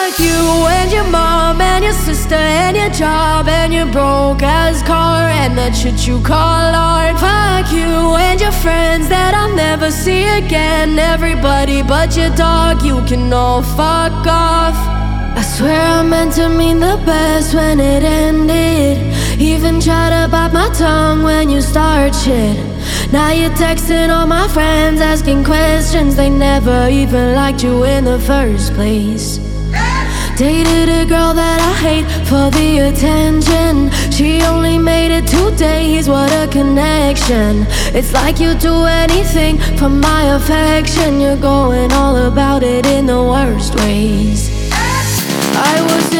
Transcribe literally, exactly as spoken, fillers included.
Fuck you and your mom and your sister and your job and your broke ass car and that shit you call art. Fuck you and your friends that I'll never see again. Everybody but your dog, you can all fuck off. I swear I meant to mean the best when it ended. Even try to bite my tongue when you start shit. Now you're texting all my friends asking questions. They never even liked you in the first place. Dated a girl that I hate for the attention. She only made it two days, what a connection. It's like you do anything for my affection. You're going all about it in the worst ways. I was